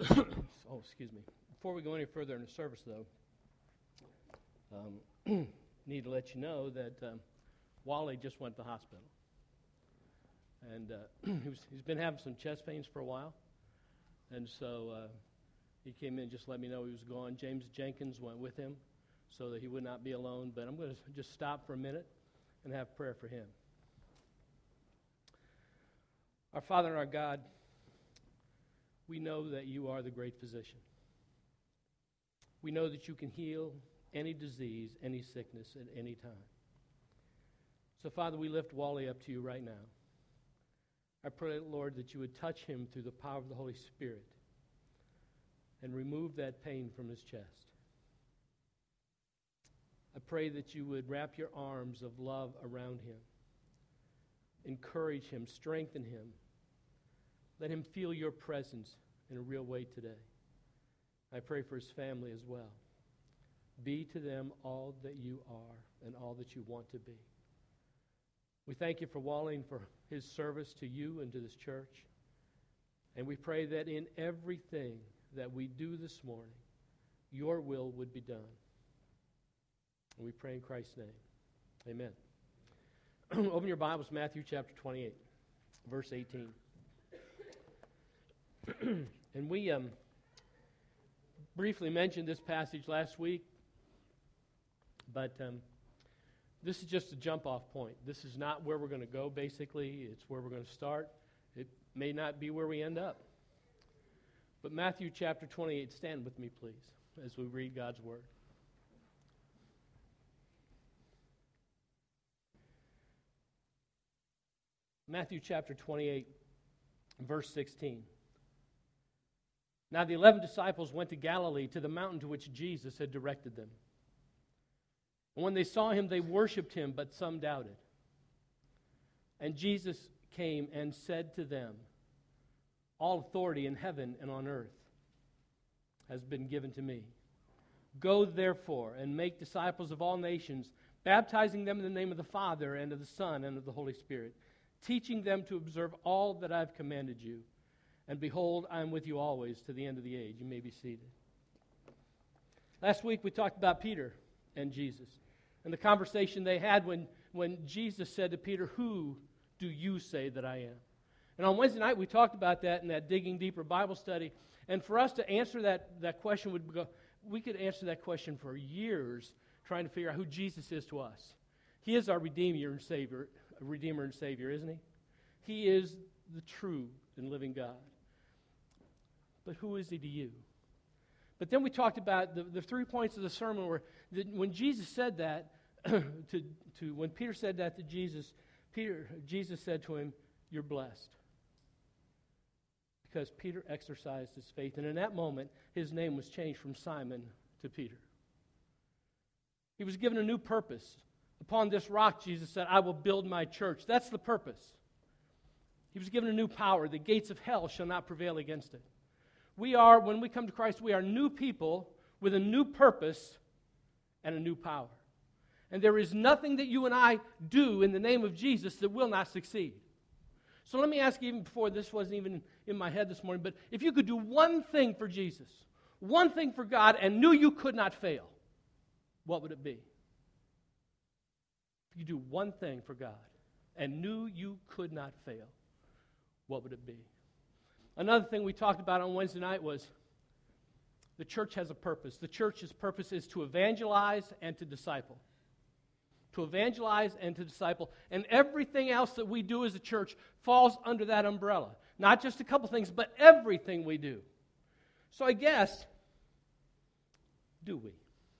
Excuse me. Before we go any further in the service, though, need to let you know that Wally just went to the hospital. And he's been having some chest pains for a while. And so he came in and just let me know he was gone. James Jenkins went with him so that he would not be alone. But I'm going to just stop for a minute and have prayer for him. Our Father and our God, we know that you are the great physician. We know that you can heal any disease, any sickness at any time. So, Father, we lift Wally up to you right now. I pray, Lord, that you would touch him through the power of the Holy Spirit and remove that pain from his chest. I pray that you would wrap your arms of love around him, encourage him, strengthen him. Let him feel your presence in a real way today. I pray for his family as well. Be to them all that you are and all that you want to be. We thank you for Wally and for his service to you and to this church. And we pray that in everything that we do this morning, your will would be done. And we pray in Christ's name. Amen. Open your Bibles, Matthew chapter 28, verse 18. And we briefly mentioned this passage last week, but this is just a jump-off point. This is not where we're going to go, basically. It's where we're going to start. It may not be where we end up. But Matthew chapter 28, stand with me, please, as we read God's Word. Matthew chapter 28, verse 16. Now the 11 disciples went to Galilee, to the mountain to which Jesus had directed them. And when they saw him, they worshipped him, but some doubted. And Jesus came and said to them, all authority in heaven and on earth has been given to me. Go therefore and make disciples of all nations, baptizing them in the name of the Father and of the Son and of the Holy Spirit, teaching them to observe all that I've commanded you. And behold, I am with you always to the end of the age. You may be seated. Last week we talked about Peter and Jesus and the conversation they had when Jesus said to Peter, who do you say that I am? And on Wednesday night we talked about that in that Digging Deeper Bible study. And for us to answer that question, we could answer that question for years trying to figure out who Jesus is to us. He is our Redeemer and Savior, isn't he? He is the true and living God. But who is he to you? But then we talked about the 3 points of the sermon where when Jesus said that, when Peter said that to Jesus, Jesus said to him, you're blessed. Because Peter exercised his faith. And in that moment, his name was changed from Simon to Peter. He was given a new purpose. Upon this rock, Jesus said, I will build my church. That's the purpose. He was given a new power. The gates of hell shall not prevail against it. When we come to Christ, we are new people with a new purpose and a new power. And there is nothing that you and I do in the name of Jesus that will not succeed. So let me ask you, even before this wasn't even in my head this morning, but if you could do one thing for Jesus, one thing for God, and knew you could not fail, what would it be? If you do one thing for God and knew you could not fail, what would it be? Another thing we talked about on Wednesday night was the church has a purpose. The church's purpose is to evangelize and to disciple. To evangelize and to disciple. And everything else that we do as a church falls under that umbrella. Not just a couple things, but everything we do. So I guess, do we?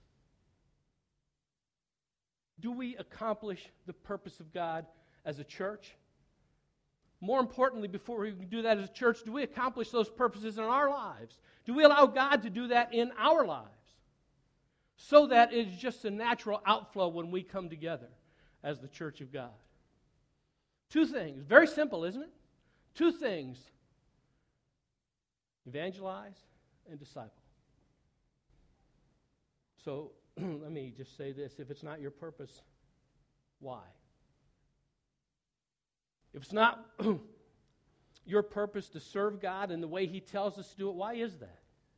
Do we accomplish the purpose of God as a church? More importantly, before we do that as a church, do we accomplish those purposes in our lives? Do we allow God to do that in our lives? So that it is just a natural outflow when we come together as the church of God. Two things. Very simple, isn't it? Two things. Evangelize and disciple. So, let me just say this. If it's not your purpose, why? If it's not your purpose to serve God in the way He tells us to do it? Why is that?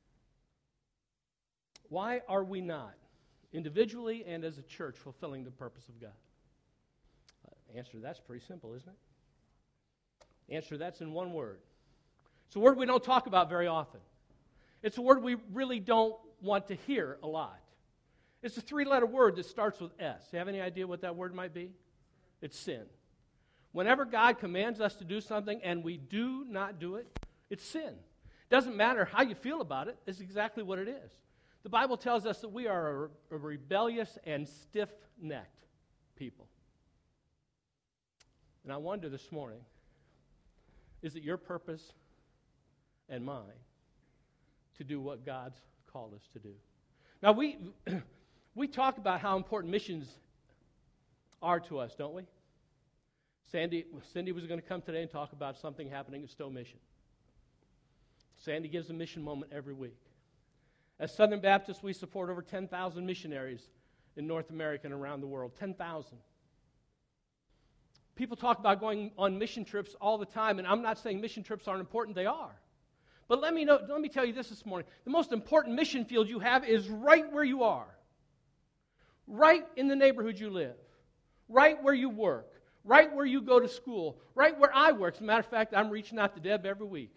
Why are we not, individually and as a church, fulfilling the purpose of God? Answer to that's pretty simple, isn't it? Answer that's in one word. It's a word we don't talk about very often. It's a word we really don't want to hear a lot. It's a 3-letter word that starts with S. You have any idea what that word might be? It's sin. Whenever God commands us to do something and we do not do it, it's sin. Doesn't matter how you feel about it, it's exactly what it is. The Bible tells us that we are a rebellious and stiff-necked people. And I wonder this morning, is it your purpose and mine to do what God's called us to do? Now, we talk about how important missions are to us, don't we? Cindy was going to come today and talk about something happening at Stowe Mission. Sandy gives a mission moment every week. As Southern Baptists, we support over 10,000 missionaries in North America and around the world. 10,000. People talk about going on mission trips all the time, and I'm not saying mission trips aren't important. They are. But let me tell you this morning. The most important mission field you have is right where you are. Right in the neighborhood you live. Right where you work. Right where you go to school. Right where I work. As a matter of fact, I'm reaching out to Deb every week.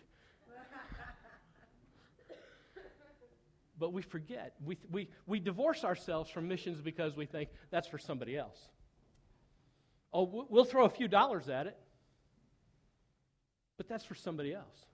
But we forget. We divorce ourselves from missions because we think that's for somebody else. Oh, we'll throw a few dollars at it, but that's for somebody else.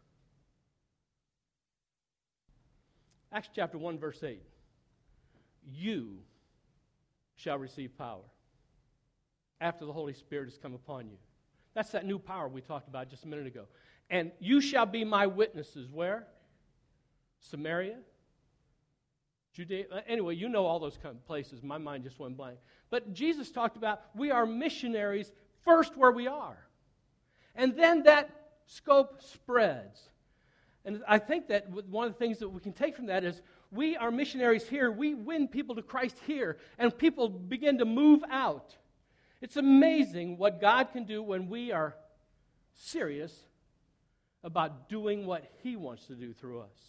Acts chapter 1, verse 8. You shall receive power after the Holy Spirit has come upon you. That's that new power we talked about just a minute ago. And you shall be my witnesses. Where? Samaria, Judea. Anyway, you know all those kind of places. My mind just went blank. But Jesus talked about we are missionaries first where we are. And then that scope spreads. And I think that one of the things that we can take from that is we are missionaries here. We win people to Christ here. And people begin to move out. It's amazing what God can do when we are serious about doing what He wants to do through us.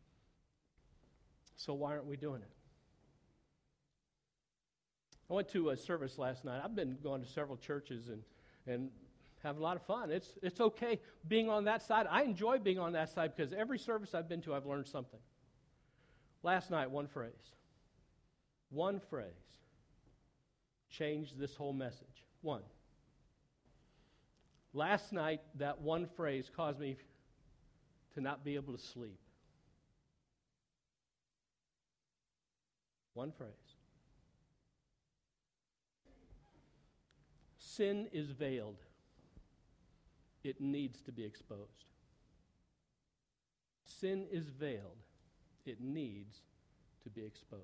So why aren't we doing it? I went to a service last night. I've been going to several churches and having a lot of fun. It's okay being on that side. I enjoy being on that side because every service I've been to, I've learned something. Last night, one phrase changed this whole message. One. Last night, that one phrase caused me to not be able to sleep. One phrase. Sin is veiled. It needs to be exposed. Sin is veiled. It needs to be exposed.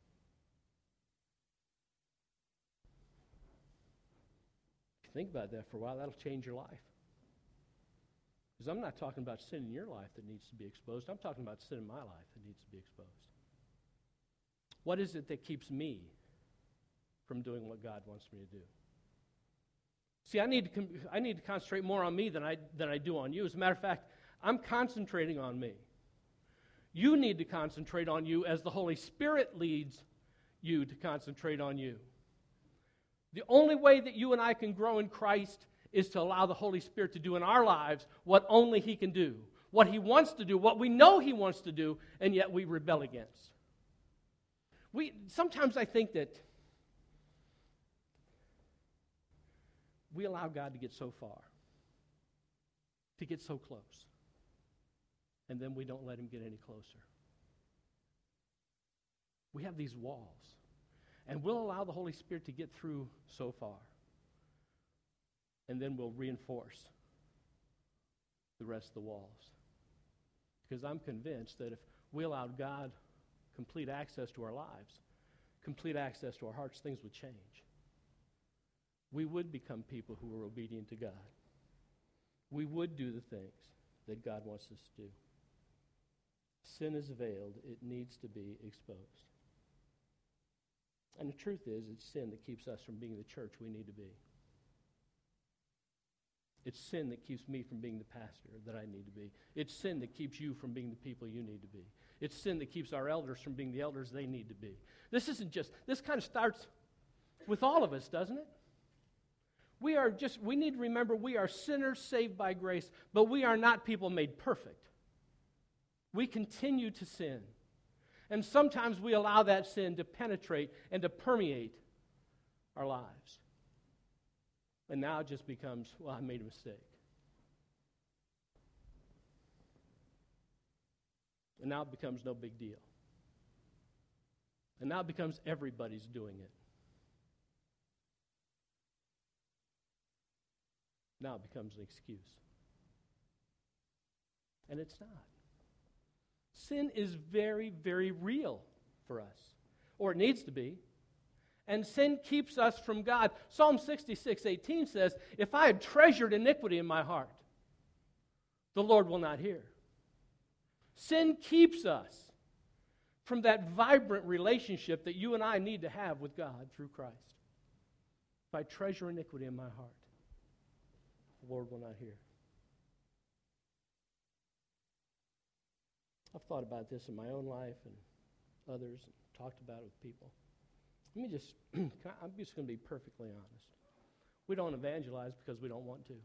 If you think about that for a while, that'll change your life. Because I'm not talking about sin in your life that needs to be exposed. I'm talking about sin in my life that needs to be exposed. What is it that keeps me from doing what God wants me to do? See, I need to concentrate more on me than I do on you. As a matter of fact, I'm concentrating on me. You need to concentrate on you as the Holy Spirit leads you to concentrate on you. The only way that you and I can grow in Christ is to allow the Holy Spirit to do in our lives what only He can do, what He wants to do, what we know He wants to do, and yet we rebel against. Sometimes I think that we allow God to get so far, to get so close, and then we don't let Him get any closer. We have these walls, and we'll allow the Holy Spirit to get through so far, and then we'll reinforce the rest of the walls. Because I'm convinced that if we allowed God complete access to our lives, complete access to our hearts, things would change. We would become people who are obedient to God. We would do the things that God wants us to do. Sin is veiled. It needs to be exposed. And the truth is, it's sin that keeps us from being the church we need to be. It's sin that keeps me from being the pastor that I need to be. It's sin that keeps you from being the people you need to be. It's sin that keeps our elders from being the elders they need to be. This kind of starts with all of us, doesn't it? We need to remember we are sinners saved by grace, but we are not people made perfect. We continue to sin. And sometimes we allow that sin to penetrate and to permeate our lives. And now it just becomes, well, I made a mistake. And now it becomes no big deal. And now it becomes everybody's doing it. Now it becomes an excuse. And it's not. Sin is very, very real for us, or it needs to be. And sin keeps us from God. Psalm 66:18 says, if I had treasured iniquity in my heart, the Lord will not hear. Sin keeps us from that vibrant relationship that you and I need to have with God through Christ. If I treasure iniquity in my heart, the Lord will not hear. I've thought about this in my own life and others, and talked about it with people. I'm just going to be perfectly honest. We don't evangelize because we don't want to.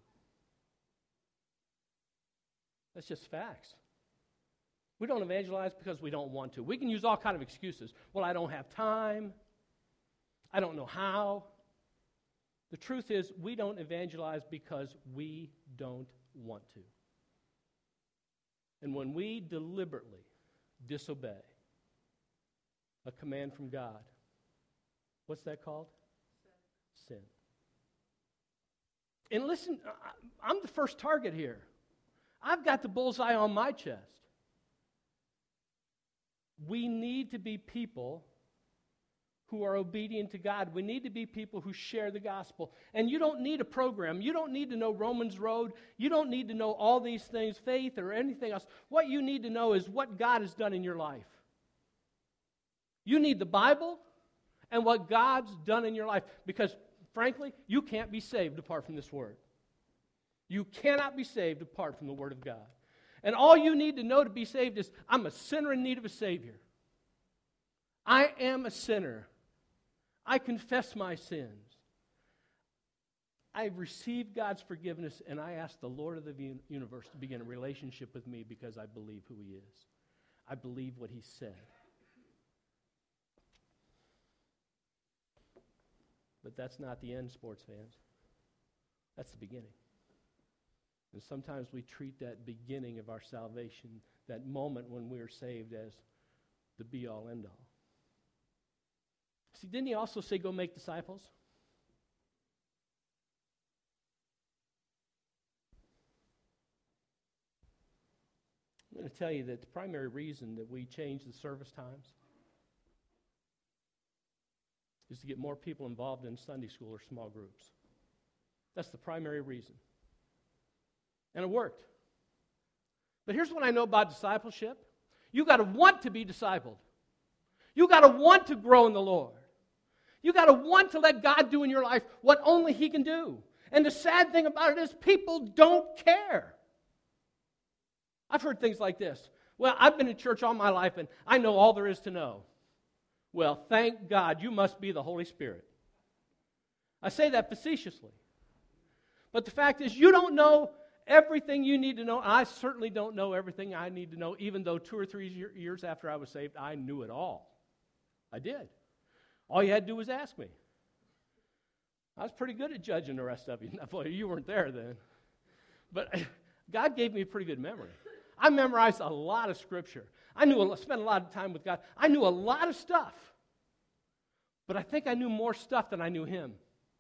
That's just facts. We don't evangelize because we don't want to. We can use all kinds of excuses. Well, I don't have time. I don't know how. The truth is, we don't evangelize because we don't want to. And when we deliberately disobey a command from God, what's that called? Sin. And listen, I'm the first target here. I've got the bullseye on my chest. We need to be people who are obedient to God. We need to be people who share the gospel. And you don't need a program. You don't need to know Romans Road. You don't need to know all these things, faith or anything else. What you need to know is what God has done in your life. You need the Bible and what God's done in your life. Because, frankly, you can't be saved apart from this Word. You cannot be saved apart from the Word of God. And all you need to know to be saved is, I'm a sinner in need of a Savior. I am a sinner. I confess my sins. I've received God's forgiveness, and I ask the Lord of the universe to begin a relationship with me because I believe who He is. I believe what He said. But that's not the end, sports fans. That's the beginning. And sometimes we treat that beginning of our salvation, that moment when we are saved, as the be-all, end-all. See, didn't He also say, go make disciples? I'm going to tell you that the primary reason that we change the service times is to get more people involved in Sunday school or small groups. That's the primary reason. And it worked. But here's what I know about discipleship. You got to want to be discipled. You got to want to grow in the Lord. You got to want to let God do in your life what only He can do. And the sad thing about it is people don't care. I've heard things like this. Well, I've been in church all my life and I know all there is to know. Well, thank God, you must be the Holy Spirit. I say that facetiously. But the fact is, you don't know everything you need to know. I certainly don't know everything I need to know, even though 2 or 3 years after I was saved, I knew it all. I did. All you had to do was ask me. I was pretty good at judging the rest of you. Boy, you weren't there then. But God gave me a pretty good memory. I memorized a lot of Scripture. I spent a lot of time with God. I knew a lot of stuff. But I think I knew more stuff than I knew Him.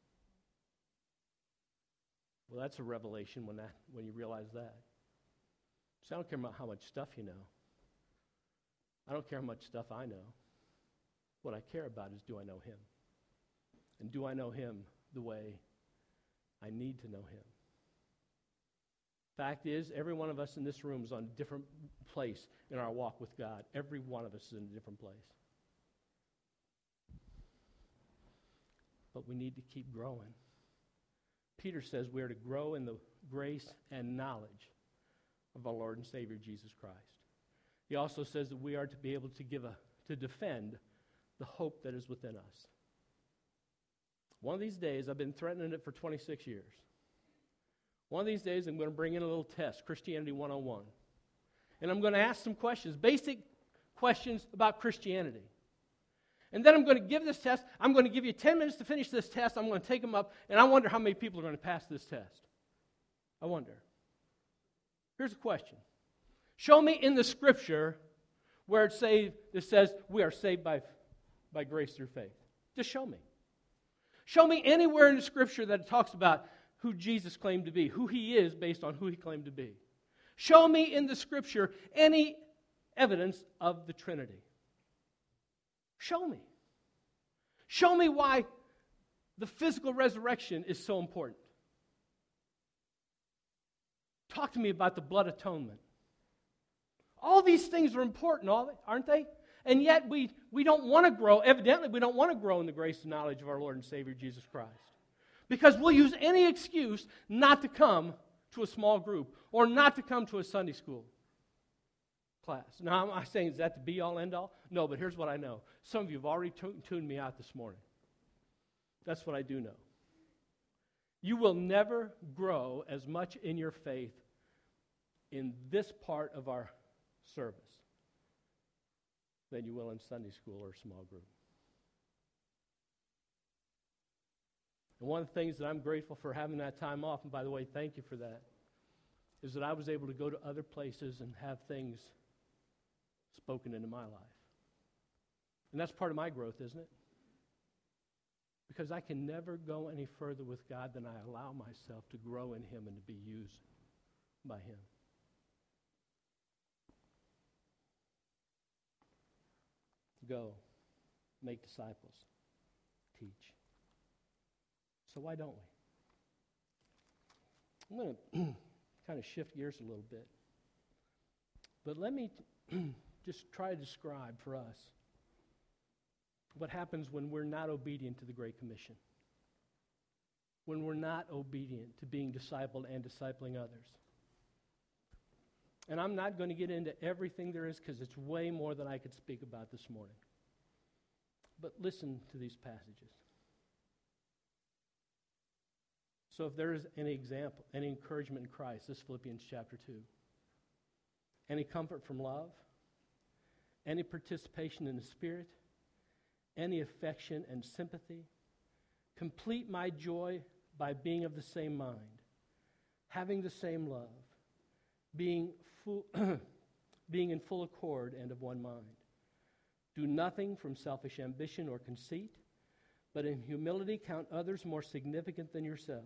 Well, that's a revelation when you realize that. So I don't care about how much stuff you know. I don't care how much stuff I know. What I care about is, do I know Him? And do I know Him the way I need to know Him? Fact is, every one of us in this room is on a different place in our walk with God. Every one of us is in a different place. But we need to keep growing. Peter says we are to grow in the grace and knowledge of our Lord and Savior Jesus Christ. He also says that we are to be able to defend the hope that is within us. One of these days, I've been threatening it for 26 years. One of these days, I'm going to bring in a little test, Christianity 101. And I'm going to ask some questions, basic questions about Christianity. And then I'm going to give this test. I'm going to give you 10 minutes to finish this test. I'm going to take them up, and I wonder how many people are going to pass this test. I wonder. Here's a question. Show me in the Scripture where it says we are saved by grace through faith. Just show me. Show me anywhere in the Scripture that it talks about who Jesus claimed to be, who He is based on who He claimed to be. Show me in the Scripture any evidence of the Trinity. Show me. Show me why the physical resurrection is so important. Talk to me about the blood atonement. All these things are important, aren't they? And yet we don't want to grow. Evidently, we don't want to grow in the grace and knowledge of our Lord and Savior Jesus Christ. Because we'll use any excuse not to come to a small group or not to come to a Sunday school class. Now, I'm not saying is that the be-all, end-all? No, but here's what I know. Some of you have already tuned me out this morning. That's what I do know. You will never grow as much in your faith in this part of our service than you will in Sunday school or small group. And one of the things that I'm grateful for having that time off, and by the way, thank you for that, is that I was able to go to other places and have things spoken into my life. And that's part of my growth, isn't it? Because I can never go any further with God than I allow myself to grow in Him and to be used by Him. Go, make disciples, teach. So why don't we? I'm going to kind of shift gears a little bit. But let me just try to describe for us what happens when we're not obedient to the Great Commission. When we're not obedient to being discipled and discipling others. And I'm not going to get into everything there is because it's way more than I could speak about this morning. But listen to these passages. So if there is any example, any encouragement in Christ, this is Philippians chapter 2. Any comfort from love, any participation in the Spirit, any affection and sympathy, complete my joy by being of the same mind, having the same love, being in full accord and of one mind. Do nothing from selfish ambition or conceit, but in humility count others more significant than yourself.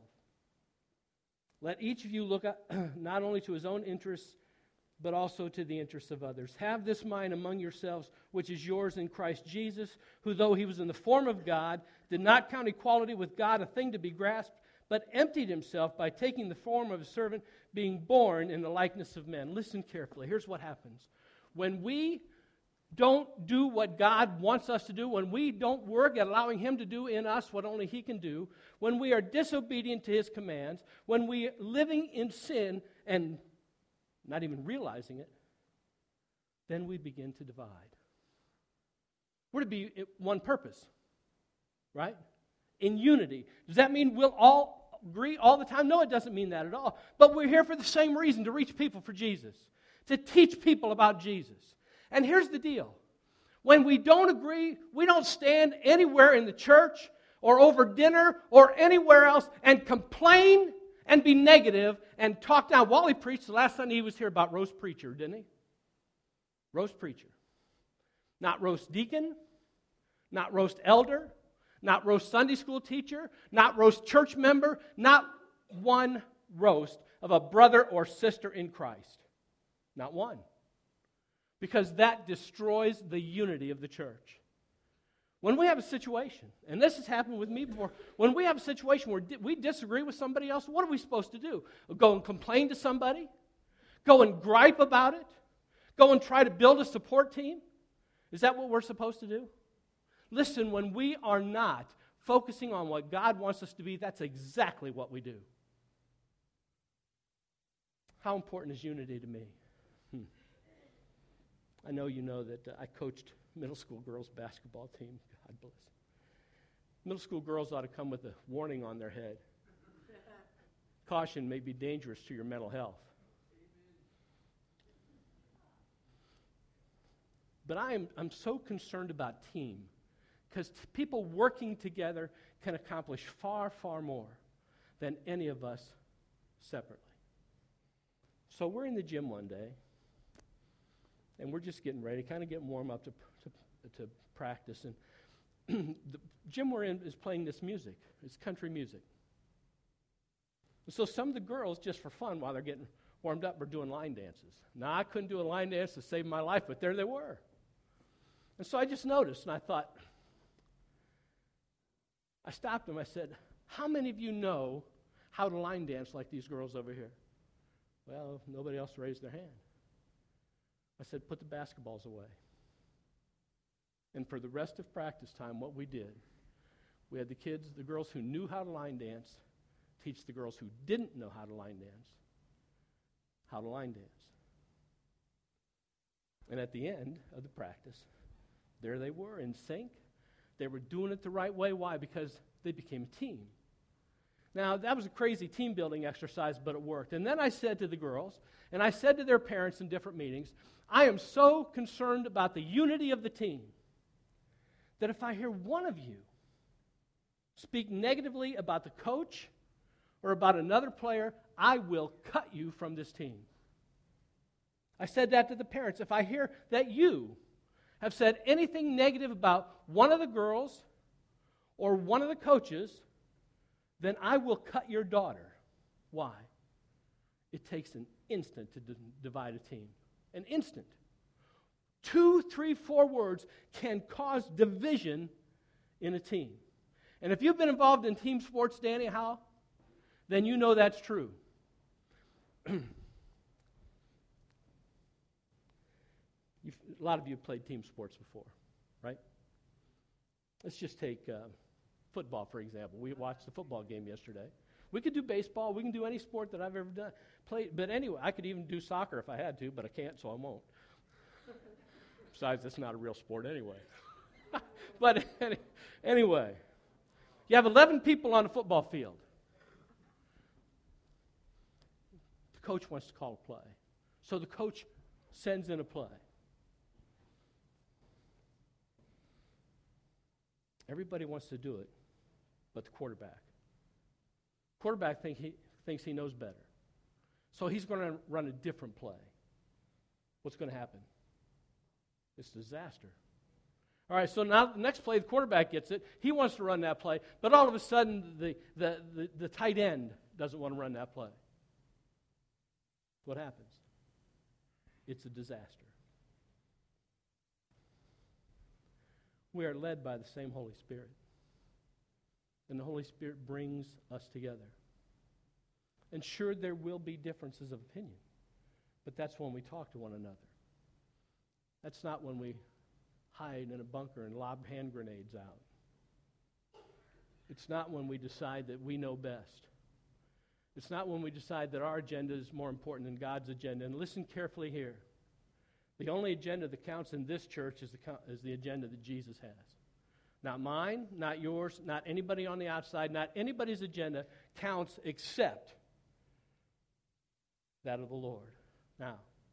Let each of you look not only to his own interests, but also to the interests of others. Have this mind among yourselves, which is yours in Christ Jesus, who though he was in the form of God, did not count equality with God a thing to be grasped, but emptied himself by taking the form of a servant, being born in the likeness of men. Listen carefully. Here's what happens. When we don't do what God wants us to do, when we don't work at allowing Him to do in us what only He can do, when we are disobedient to His commands, when we are living in sin and not even realizing it, then we begin to divide. We're to be one purpose, right? In unity. Does that mean we'll all agree all the time? No, it doesn't mean that at all. But we're here for the same reason, to reach people for Jesus, to teach people about Jesus. And here's the deal. When we don't agree, we don't stand anywhere in the church or over dinner or anywhere else and complain and be negative and talk down. Wally preached the last Sunday he was here about roast preacher, didn't he? Roast preacher. Not roast deacon, not roast elder, not roast Sunday school teacher, not roast church member, not one roast of a brother or sister in Christ. Not one. Because that destroys the unity of the church. When we have a situation, and this has happened with me before, when we have a situation where we disagree with somebody else, what are we supposed to do? Go and complain to somebody? Go and gripe about it? Go and try to build a support team? Is that what we're supposed to do? Listen, when we are not focusing on what God wants us to be, that's exactly what we do. How important is unity to me? I know you know that I coached middle school girls' basketball team. God bless. Middle school girls ought to come with a warning on their head. Caution may be dangerous to your mental health. But I'm so concerned about team, because people working together can accomplish far, far more than any of us separately. So we're in the gym one day, and we're just getting ready, kind of getting warm up to practice. And the gym we're in is playing this music. It's country music. And so some of the girls, just for fun, while they're getting warmed up, were doing line dances. Now, I couldn't do a line dance to save my life, but there they were. And so I just noticed, and I thought, I stopped them. I said, how many of you know how to line dance like these girls over here? Well, nobody else raised their hand. I said, put the basketballs away. And for the rest of practice time, what we did, we had the girls who knew how to line dance, teach the girls who didn't know how to line dance, how to line dance. And at the end of the practice, there they were in sync. They were doing it the right way. Why? Because they became a team. Now, that was a crazy team-building exercise, but it worked. And then I said to the girls, and I said to their parents in different meetings, I am so concerned about the unity of the team that if I hear one of you speak negatively about the coach or about another player, I will cut you from this team. I said that to the parents. If I hear that you have said anything negative about one of the girls or one of the coaches, then I will cut your daughter. Why? It takes an instant to divide a team. An instant. 2, 3, 4 words can cause division in a team. And if you've been involved in team sports, Danny, how? Then you know that's true. A lot of you have played team sports before, right? Let's just take football, for example. We watched the football game yesterday. We could do baseball. We can do any sport that I've ever played. But anyway, I could even do soccer if I had to, but I can't, so I won't. Besides, it's not a real sport anyway. But anyway, you have 11 people on a football field. The coach wants to call a play. So the coach sends in a play. Everybody wants to do it, but the quarterback. Quarterback thinks he knows better. So he's going to run a different play. What's going to happen? It's disaster. All right, so now the next play, the quarterback gets it. He wants to run that play, but all of a sudden the tight end doesn't want to run that play. What happens? It's a disaster. We are led by the same Holy Spirit. And the Holy Spirit brings us together. And sure, there will be differences of opinion. But that's when we talk to one another. That's not when we hide in a bunker and lob hand grenades out. It's not when we decide that we know best. It's not when we decide that our agenda is more important than God's agenda. And listen carefully here. The only agenda that counts in this church is the agenda that Jesus has. Not mine, not yours, not anybody on the outside, not anybody's agenda counts except that of the Lord. Now,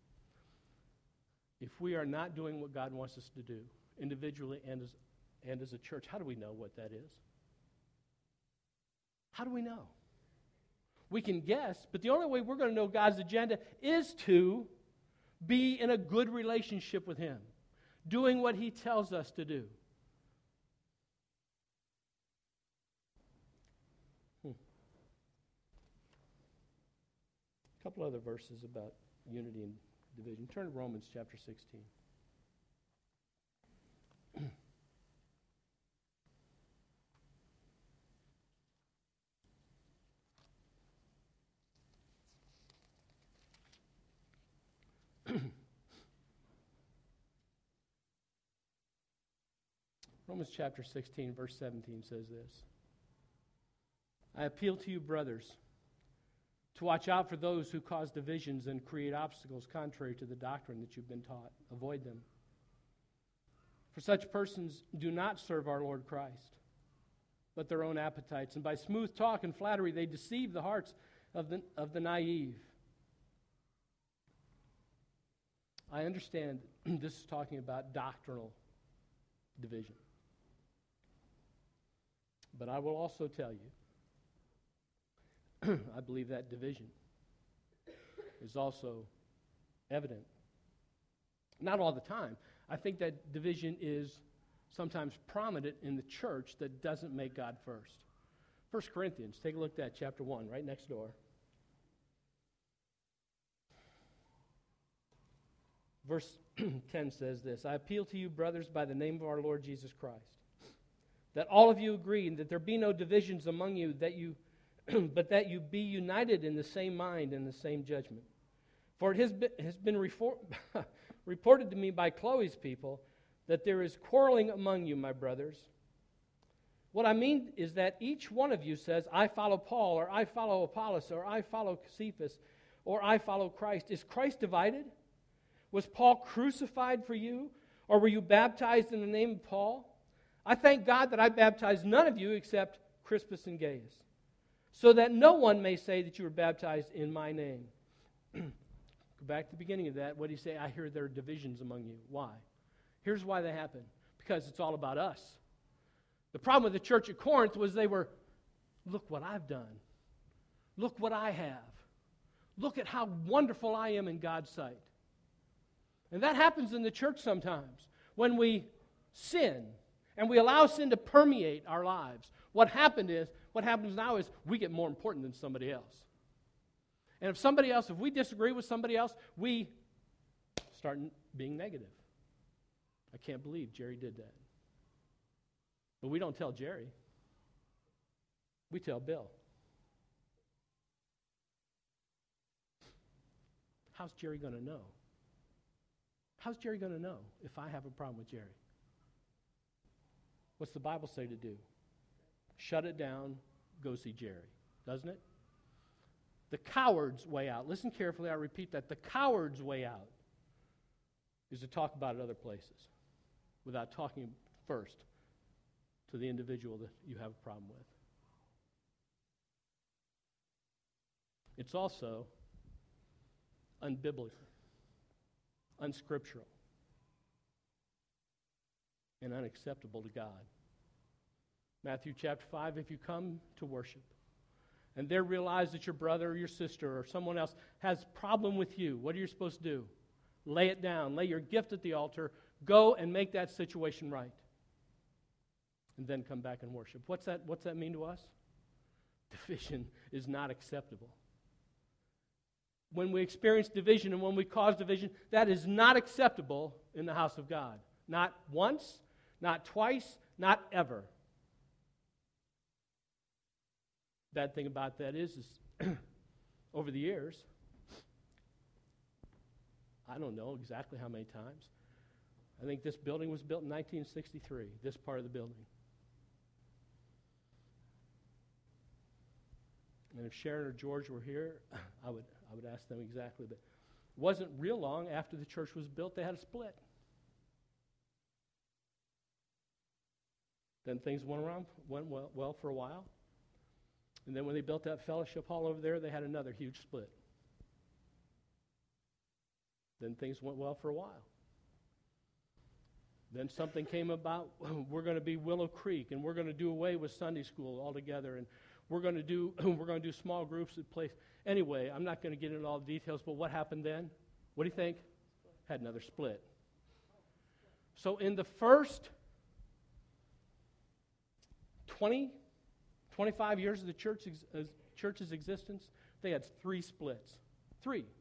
if we are not doing what God wants us to do, individually and as a church, how do we know what that is? How do we know? We can guess, but the only way we're going to know God's agenda is to be in a good relationship with Him, doing what He tells us to do. A couple other verses about unity and division. Turn to Romans chapter 16. Romans chapter 16, verse 17 says this. I appeal to you, brothers, to watch out for those who cause divisions and create obstacles contrary to the doctrine that you've been taught. Avoid them. For such persons do not serve our Lord Christ, but their own appetites. And by smooth talk and flattery, they deceive the hearts of the naive. I understand this is talking about doctrinal division. But I will also tell you, I believe that division is also evident. Not all the time. I think that division is sometimes prominent in the church that doesn't make God first. 1 Corinthians, take a look at that, chapter 1, right next door. Verse 10 says this, I appeal to you, brothers, by the name of our Lord Jesus Christ, that all of you agree, and that there be no divisions among you, but that you be united in the same mind and the same judgment. For it has been reported to me by Chloe's people that there is quarreling among you, my brothers. What I mean is that each one of you says, I follow Paul, or I follow Apollos, or I follow Cephas, or I follow Christ. Is Christ divided? Was Paul crucified for you? Or were you baptized in the name of Paul? I thank God that I baptized none of you except Crispus and Gaius, so that no one may say that you were baptized in my name. Go back to the beginning of that. What do you say? I hear there are divisions among you. Why? Here's why they happen. Because it's all about us. The problem with the church at Corinth was they were, look what I've done. Look what I have. Look at how wonderful I am in God's sight. And that happens in the church sometimes. When we sin and we allow sin to permeate our lives, what happens now is we get more important than somebody else. And if we disagree with somebody else, we start being negative. I can't believe Jerry did that. But we don't tell Jerry. We tell Bill. How's Jerry going to know? How's Jerry going to know if I have a problem with Jerry? What's the Bible say to do? Shut it down, go see Jerry, doesn't it? The coward's way out. Listen carefully, I repeat that. The coward's way out is to talk about it other places without talking first to the individual that you have a problem with. It's also unbiblical, unscriptural, and unacceptable to God. Matthew chapter 5, if you come to worship and there realize that your brother or your sister or someone else has a problem with you, what are you supposed to do? Lay it down. Lay your gift at the altar. Go and make that situation right. And then come back and worship. What's that mean to us? Division is not acceptable. When we experience division and when we cause division, that is not acceptable in the house of God. Not once, not twice, not ever. Bad thing about that is over the years, I don't know exactly how many times. I think this building was built in 1963, this part of the building. And if Sharon or George were here, I would ask them exactly. But it wasn't real long after the church was built, they had a split. Then things went well for a while. And then when they built that fellowship hall over there, they had another huge split. Then things went well for a while. Then something came about, we're going to be Willow Creek, and we're going to do away with Sunday school altogether, and we're going to do small groups at place. Anyway, I'm not going to get into all the details, but what happened then? What do you think? Had another split. So in the first 25 years of the church's existence, they had 3 splits. 3. Does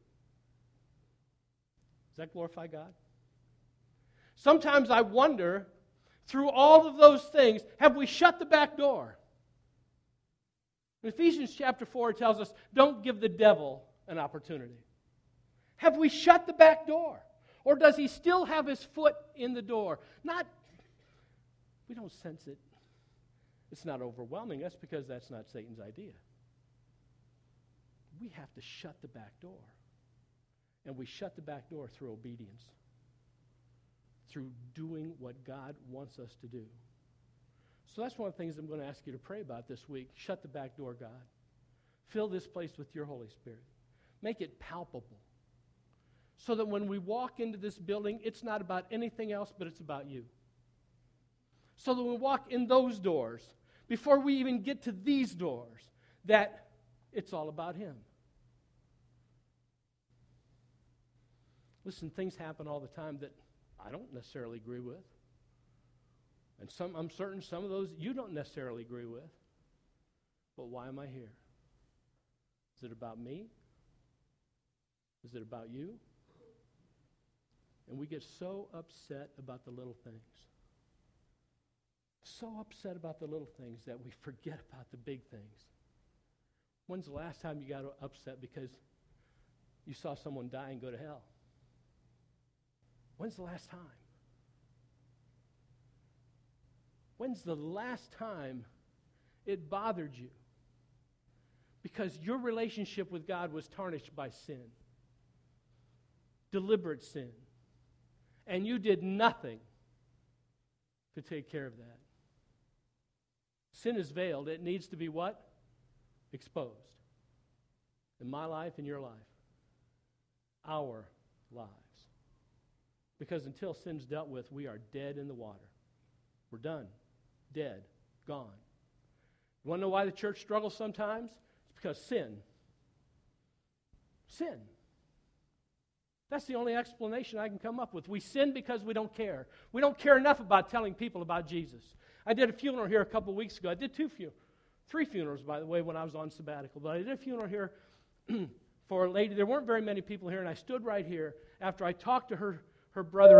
that glorify God? Sometimes I wonder, through all of those things, have we shut the back door? In Ephesians chapter 4, it tells us, don't give the devil an opportunity. Have we shut the back door? Or does he still have his foot in the door? Not we don't sense it. It's not overwhelming us because that's not Satan's idea. We have to shut the back door. And we shut the back door through obedience, through doing what God wants us to do. So that's one of the things I'm going to ask you to pray about this week. Shut the back door, God. Fill this place with your Holy Spirit. Make it palpable. So that when we walk into this building, it's not about anything else, but it's about you. So that when we walk in those doors, before we even get to these doors, that it's all about Him. Listen, things happen all the time that I don't necessarily agree with. And I'm certain some of those you don't necessarily agree with. But why am I here? Is it about me? Is it about you? And we get so upset about the little things. So upset about the little things that we forget about the big things. When's the last time you got upset because you saw someone die and go to hell? When's the last time? When's the last time it bothered you because your relationship with God was tarnished by sin, deliberate sin, and you did nothing to take care of that? Sin is veiled. It needs to be what? Exposed. In my life, in your life. Our lives. Because until sin's dealt with, we are dead in the water. We're done. Dead. Gone. You want to know why the church struggles sometimes? It's because sin. Sin. That's the only explanation I can come up with. We sin because we don't care. We don't care enough about telling people about Jesus. I did a funeral here a couple weeks ago. I did three funerals, by the way, when I was on sabbatical. But I did a funeral here for a lady. There weren't very many people here, and I stood right here after I talked to her brother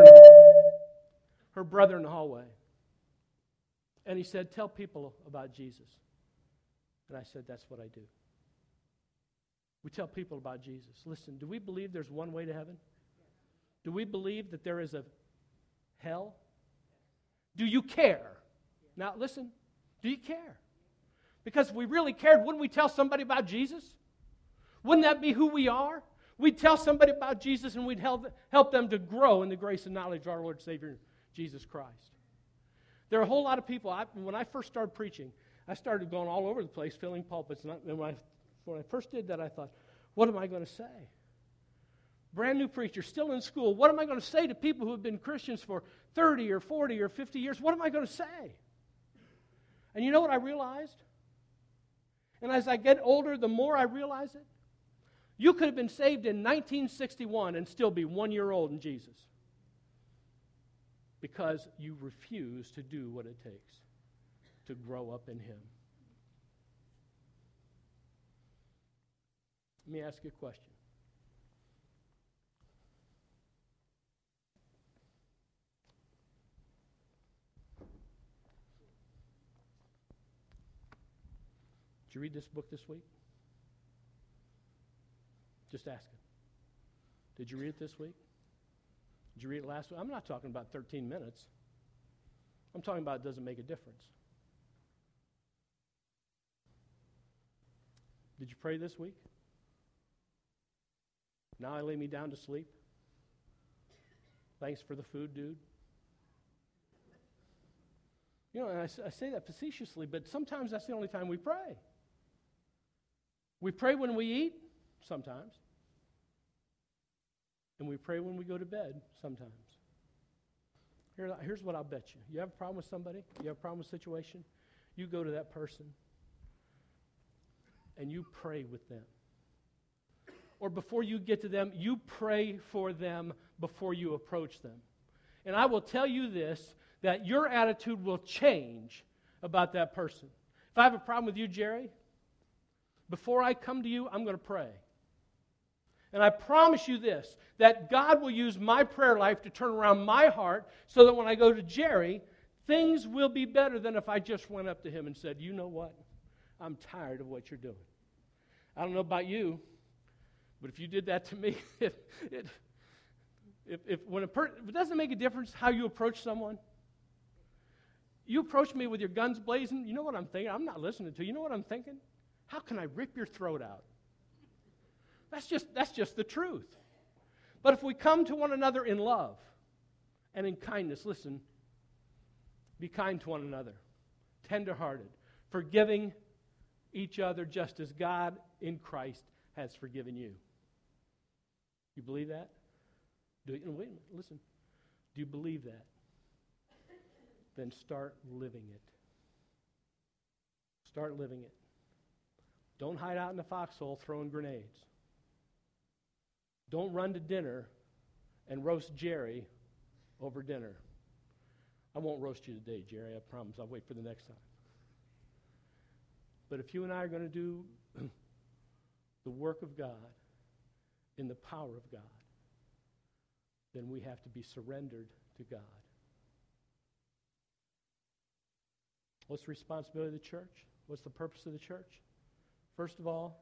in the hallway. And he said, "Tell people about Jesus." And I said, "That's what I do." We tell people about Jesus. Listen, do we believe there's one way to heaven? Do we believe that there is a hell? Do you care? Now, listen, do you care? Because if we really cared, wouldn't we tell somebody about Jesus? Wouldn't that be who we are? We'd tell somebody about Jesus and we'd help them to grow in the grace and knowledge of our Lord and Savior, Jesus Christ. There are a whole lot of people. When I first started preaching, I started going all over the place, filling pulpits. And when I first did that, I thought, what am I going to say? Brand new preacher, still in school. What am I going to say to people who have been Christians for 30 or 40 or 50 years? What am I going to say? And you know what I realized? And as I get older, the more I realize it. You could have been saved in 1961 and still be 1 year old in Jesus. Because you refuse to do what it takes to grow up in Him. Let me ask you a question. Did you read this book this week? Just asking. Did you read it this week? Did you read it last week? I'm not talking about 13 minutes. I'm talking about it doesn't make a difference. Did you pray this week? Now I lay me down to sleep. Thanks for the food, dude. You know, and I say that facetiously, but sometimes that's the only time we pray. We pray when we eat, sometimes. And we pray when we go to bed, sometimes. Here's what I'll bet you. You have a problem with somebody? You have a problem with a situation? You go to that person and you pray with them. Or before you get to them, you pray for them before you approach them. And I will tell you this, that your attitude will change about that person. If I have a problem with you, Jerry, before I come to you, I'm going to pray. And I promise you this, that God will use my prayer life to turn around my heart so that when I go to Jerry, things will be better than if I just went up to him and said, you know what? I'm tired of what you're doing. I don't know about you, but if you did that to me, it doesn't make a difference how you approach someone. You approach me with your guns blazing, you know what I'm thinking? I'm not listening to you. You know what I'm thinking? How can I rip your throat out? That's just the truth. But if we come to one another in love and in kindness, listen, be kind to one another, tender-hearted, forgiving each other just as God in Christ has forgiven you. You believe that? Wait a minute, listen. Do you believe that? Then start living it. Start living it. Don't hide out in the foxhole throwing grenades. Don't run to dinner and roast Jerry over dinner. I won't roast you today, Jerry, I promise. I'll wait for the next time. But if you and I are going to do the work of God in the power of God, then we have to be surrendered to God. What's the responsibility of the church? What's the purpose of the church? First of all,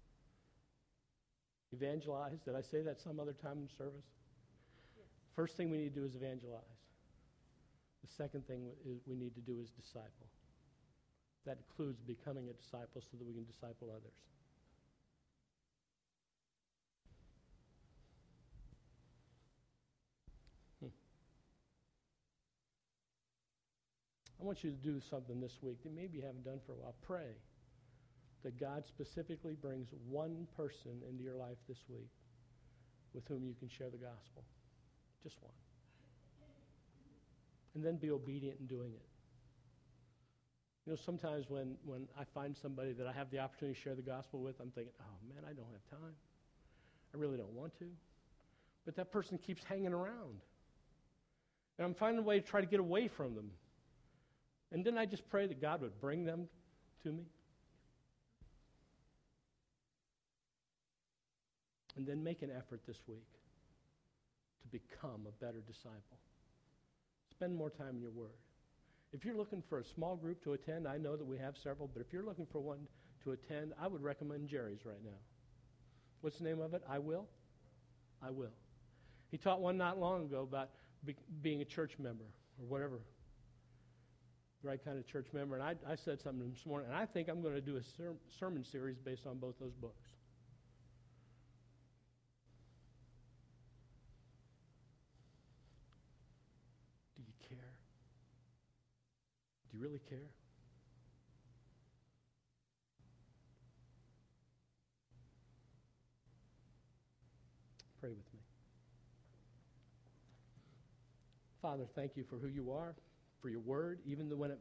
evangelize. Did I say that some other time in service? Yes. First thing we need to do is evangelize. The second thing we need to do is disciple. That includes becoming a disciple so that we can disciple others. I want you to do something this week that maybe you haven't done for a while. Pray that God specifically brings one person into your life this week with whom you can share the gospel. Just one. And then be obedient in doing it. You know, sometimes when I find somebody that I have the opportunity to share the gospel with, I'm thinking, oh man, I don't have time. I really don't want to. But that person keeps hanging around. And I'm finding a way to try to get away from them. And then I just pray that God would bring them to me. And then make an effort this week to become a better disciple. Spend more time in your word. If you're looking for a small group to attend, I know that we have several, but if you're looking for one to attend, I would recommend Jerry's right now. What's the name of it? I Will? I Will. He taught one not long ago about being a church member or whatever. The right kind of church member. And I said something this morning, and I think I'm going to do a sermon series based on both those books. Do you care? Do you really care? Pray with me. Father, thank you for who you are, for your word, even when it